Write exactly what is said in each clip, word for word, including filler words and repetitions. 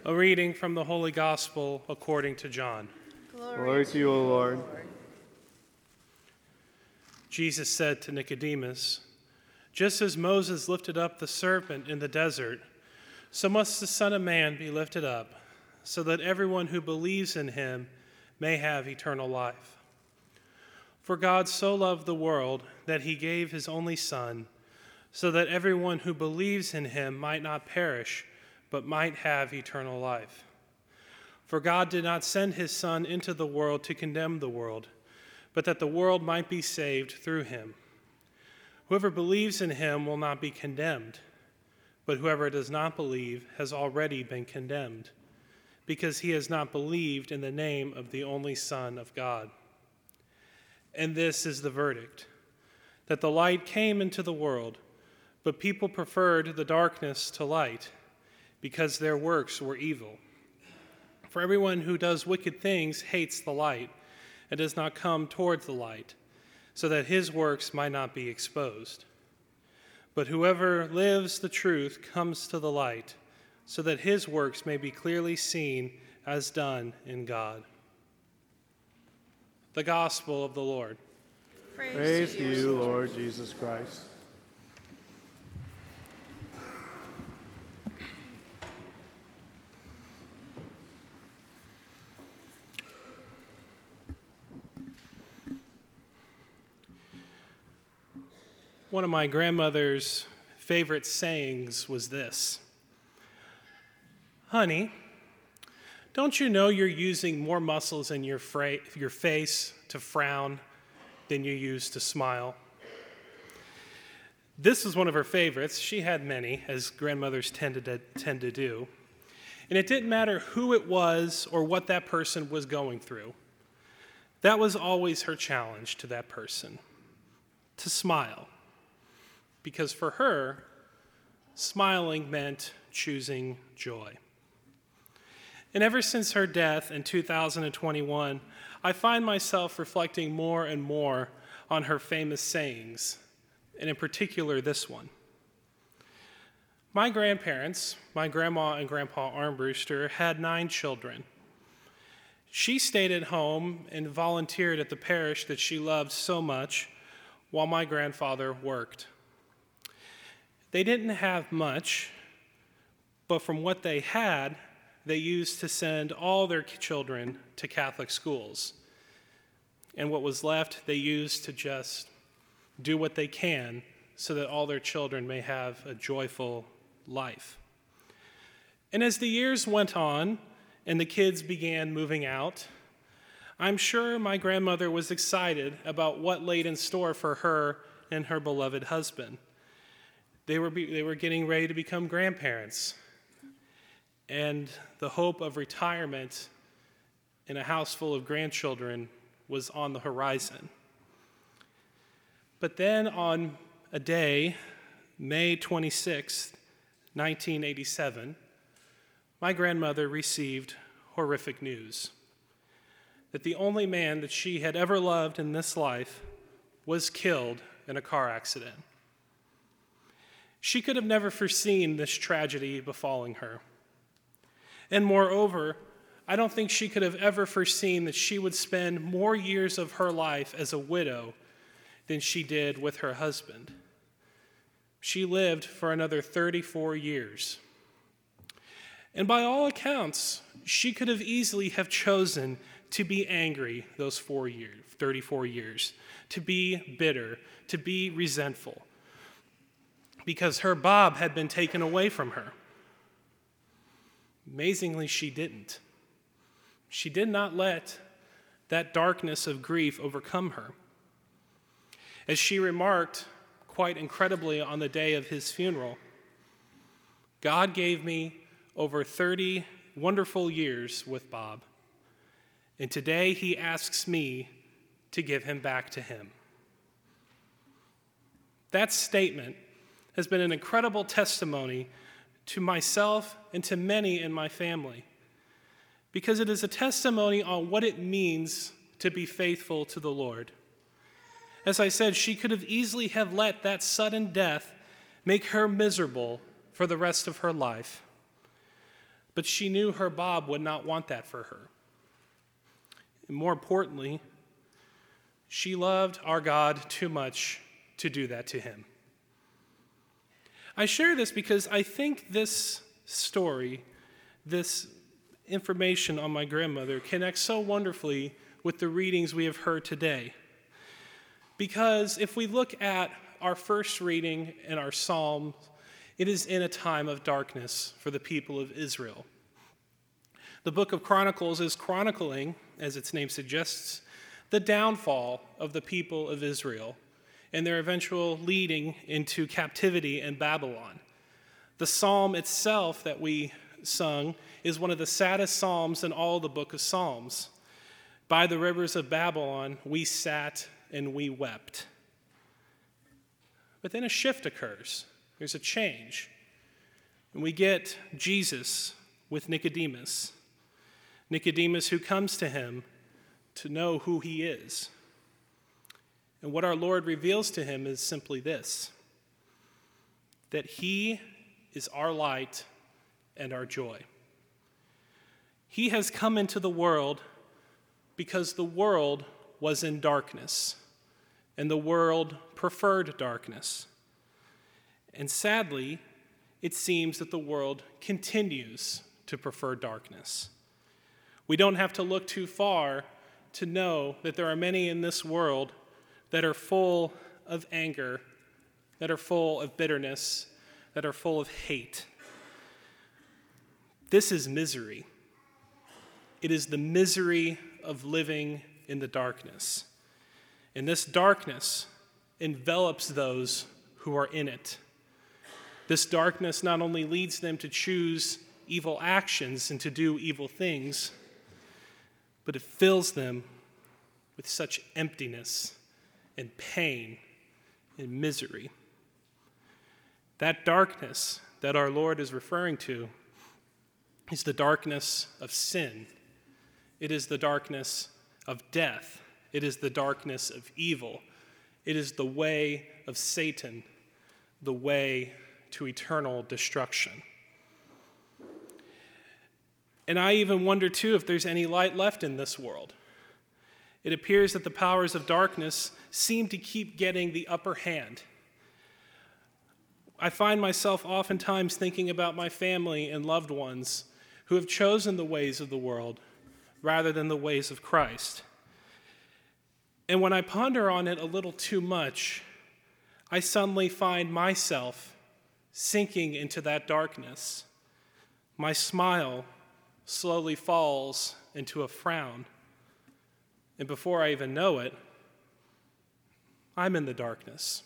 A reading from the Holy Gospel according to John. Glory, Glory to you, O Lord. Jesus said to Nicodemus, "Just as Moses lifted up the serpent in the desert, so must the Son of Man be lifted up, so that everyone who believes in him may have eternal life. For God so loved the world that he gave his only Son, so that everyone who believes in him might not perish, but might have eternal life. For God did not send his Son into the world to condemn the world, but that the world might be saved through him. Whoever believes in him will not be condemned, but whoever does not believe has already been condemned, because he has not believed in the name of the only Son of God. And this is the verdict, that the light came into the world, but people preferred the darkness to light, because their works were evil. For everyone who does wicked things hates the light and does not come towards the light, so that his works might not be exposed. But whoever lives the truth comes to the light, so that his works may be clearly seen as done in God." The Gospel of the Lord. Praise, Praise to you, Lord Jesus Christ. One of my grandmother's favorite sayings was this: "Honey, don't you know you're using more muscles in your, fra- your face to frown than you use to smile?" This was one of her favorites. She had many, as grandmothers tended to, tend to do. And it didn't matter who it was or what that person was going through. That was always her challenge to that person, to smile. Because for her, smiling meant choosing joy. And ever since her death in two thousand twenty-one, I find myself reflecting more and more on her famous sayings, and in particular this one. My grandparents, my grandma and grandpa Armbruster, had nine children. She stayed at home and volunteered at the parish that she loved so much, while my grandfather worked. They didn't have much, but from what they had, they used to send all their children to Catholic schools. And what was left, they used to just do what they can so that all their children may have a joyful life. And as the years went on and the kids began moving out, I'm sure my grandmother was excited about what laid in store for her and her beloved husband. They were, be, they were getting ready to become grandparents, and the hope of retirement in a house full of grandchildren was on the horizon. But then on a day, May twenty-sixth, nineteen eighty-seven, my grandmother received horrific news that the only man that she had ever loved in this life was killed in a car accident. She could have never foreseen this tragedy befalling her. And moreover, I don't think she could have ever foreseen that she would spend more years of her life as a widow than she did with her husband. She lived for another thirty-four years. And by all accounts, she could have easily have chosen to be angry those four years, thirty-four years, to be bitter, to be resentful, because her Bob had been taken away from her. Amazingly, she didn't. She did not let that darkness of grief overcome her. As she remarked quite incredibly on the day of his funeral, "God gave me over thirty wonderful years with Bob, and today he asks me to give him back to him." That statement has been an incredible testimony to myself and to many in my family, because it is a testimony on what it means to be faithful to the Lord. As I said, she could have easily have let that sudden death make her miserable for the rest of her life. But she knew her Bob would not want that for her. And more importantly, she loved our God too much to do that to him. I share this because I think this story, this information on my grandmother, connects so wonderfully with the readings we have heard today. Because if we look at our first reading in our Psalms, it is in a time of darkness for the people of Israel. The book of Chronicles is chronicling, as its name suggests, the downfall of the people of Israel and their eventual leading into captivity in Babylon. The psalm itself that we sung is one of the saddest psalms in all the book of Psalms. By the rivers of Babylon, we sat and we wept. But then a shift occurs. There's a change. And we get Jesus with Nicodemus. Nicodemus who comes to him to know who he is. And what our Lord reveals to him is simply this, that he is our light and our joy. He has come into the world because the world was in darkness, and the world preferred darkness. And sadly, it seems that the world continues to prefer darkness. We don't have to look too far to know that there are many in this world that are full of anger, that are full of bitterness, that are full of hate. This is misery. It is the misery of living in the darkness. And this darkness envelops those who are in it. This darkness not only leads them to choose evil actions and to do evil things, but it fills them with such emptiness and pain and misery. That darkness that our Lord is referring to is the darkness of sin. It is the darkness of death. It is the darkness of evil. It is the way of Satan, the way to eternal destruction. And I even wonder, too, if there's any light left in this world. It appears that the powers of darkness seem to keep getting the upper hand. I find myself oftentimes thinking about my family and loved ones who have chosen the ways of the world rather than the ways of Christ. And when I ponder on it a little too much, I suddenly find myself sinking into that darkness. My smile slowly falls into a frown. And before I even know it, I'm in the darkness.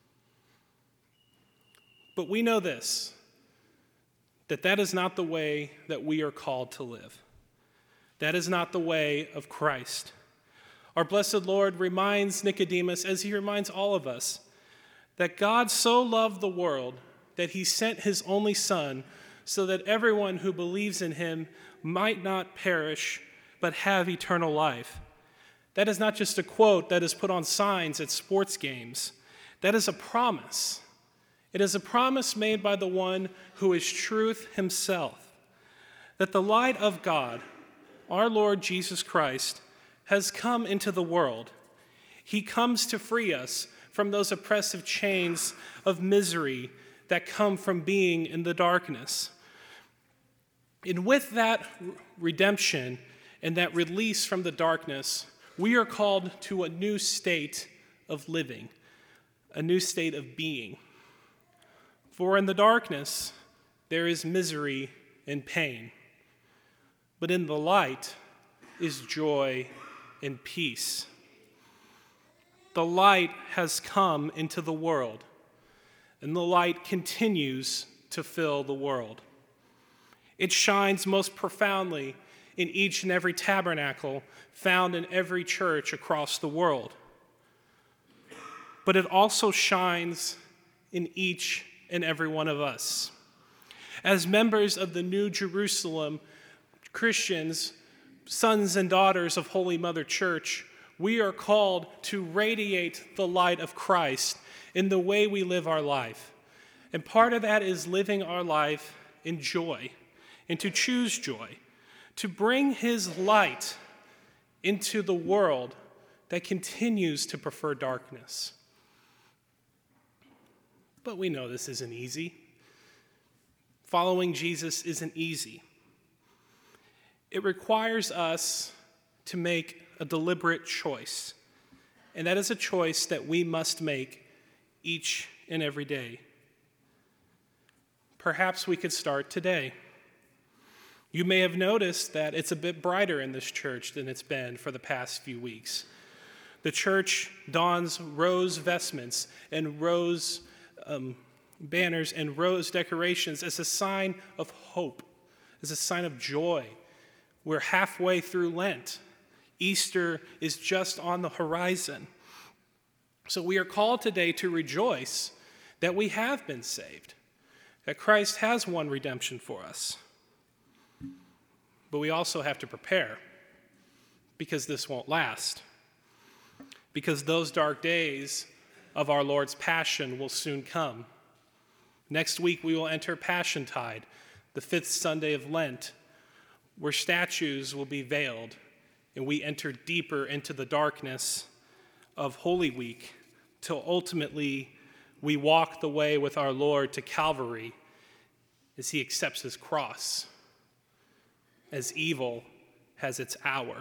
But we know this, that that is not the way that we are called to live. That is not the way of Christ. Our blessed Lord reminds Nicodemus, as he reminds all of us, that God so loved the world that he sent his only Son so that everyone who believes in him might not perish but have eternal life. That is not just a quote that is put on signs at sports games. That is a promise. It is a promise made by the one who is truth himself, that the light of God, our Lord Jesus Christ, has come into the world. He comes to free us from those oppressive chains of misery that come from being in the darkness. And with that redemption and that release from the darkness, we are called to a new state of living, a new state of being. For in the darkness, there is misery and pain. But in the light is joy and peace. The light has come into the world, and the light continues to fill the world. It shines most profoundly in each and every tabernacle found in every church across the world. But it also shines in each and every one of us. As members of the New Jerusalem, Christians, sons and daughters of Holy Mother Church, we are called to radiate the light of Christ in the way we live our life. And part of that is living our life in joy, and to choose joy, to bring his light into the world that continues to prefer darkness. But we know this isn't easy. Following Jesus isn't easy. It requires us to make a deliberate choice, and that is a choice that we must make each and every day. Perhaps we could start today. You may have noticed that it's a bit brighter in this church than it's been for the past few weeks. The church dons rose vestments and rose um, banners and rose decorations as a sign of hope, as a sign of joy. We're halfway through Lent. Easter is just on the horizon. So we are called today to rejoice that we have been saved, that Christ has won redemption for us. But we also have to prepare, because this won't last. Because those dark days of our Lord's passion will soon come. Next week we will enter Passiontide, the fifth Sunday of Lent, where statues will be veiled, and we enter deeper into the darkness of Holy Week, till ultimately we walk the way with our Lord to Calvary as he accepts his cross, as evil has its hour.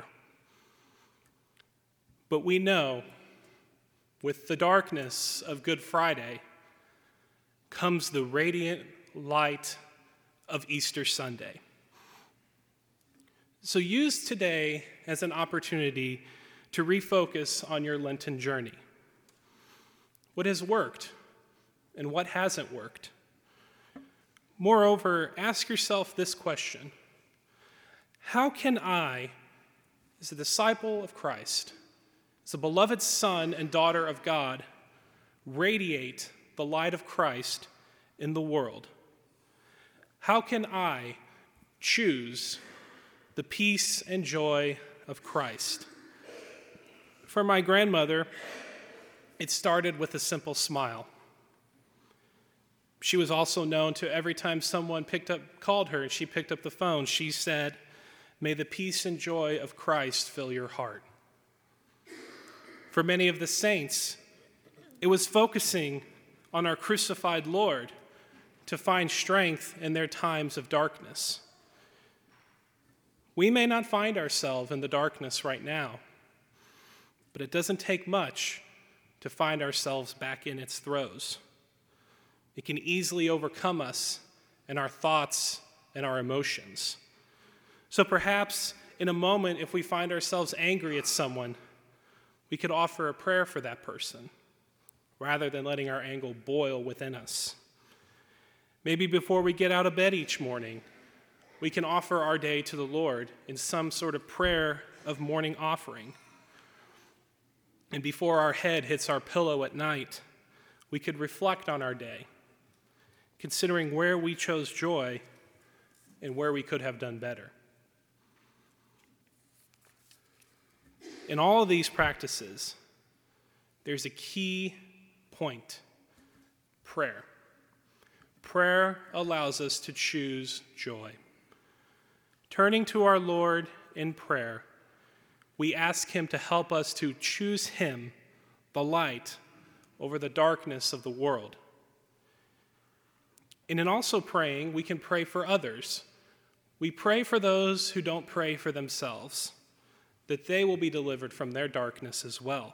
But we know, with the darkness of Good Friday comes the radiant light of Easter Sunday. So use today as an opportunity to refocus on your Lenten journey. What has worked and what hasn't worked? Moreover, ask yourself this question: how can I, as a disciple of Christ, as a beloved son and daughter of God, radiate the light of Christ in the world? How can I choose the peace and joy of Christ? For my grandmother, it started with a simple smile. She was also known to, every time someone picked up, called her and she picked up the phone, she said, "May the peace and joy of Christ fill your heart." For many of the saints, it was focusing on our crucified Lord to find strength in their times of darkness. We may not find ourselves in the darkness right now, but it doesn't take much to find ourselves back in its throes. It can easily overcome us and our thoughts and our emotions. So perhaps in a moment, if we find ourselves angry at someone, we could offer a prayer for that person rather than letting our anger boil within us. Maybe before we get out of bed each morning, we can offer our day to the Lord in some sort of prayer of morning offering. And before our head hits our pillow at night, we could reflect on our day, considering where we chose joy and where we could have done better. In all of these practices, there's a key point: prayer. Prayer allows us to choose joy. Turning to our Lord in prayer, we ask him to help us to choose him, the light, over the darkness of the world. And in also praying, we can pray for others. We pray for those who don't pray for themselves, that they will be delivered from their darkness as well.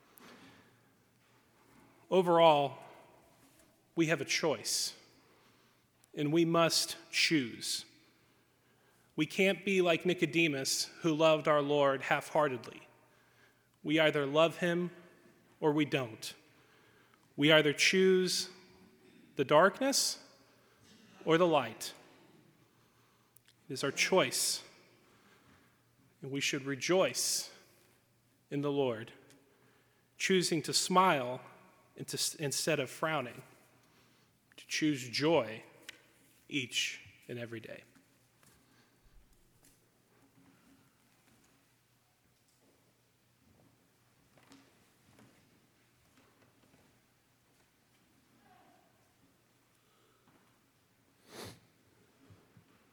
Overall, we have a choice, and we must choose. We can't be like Nicodemus, who loved our Lord half-heartedly. We either love him or we don't. We either choose the darkness or the light. It is our choice, and we should rejoice in the Lord, choosing to smile instead of frowning, to choose joy each and every day.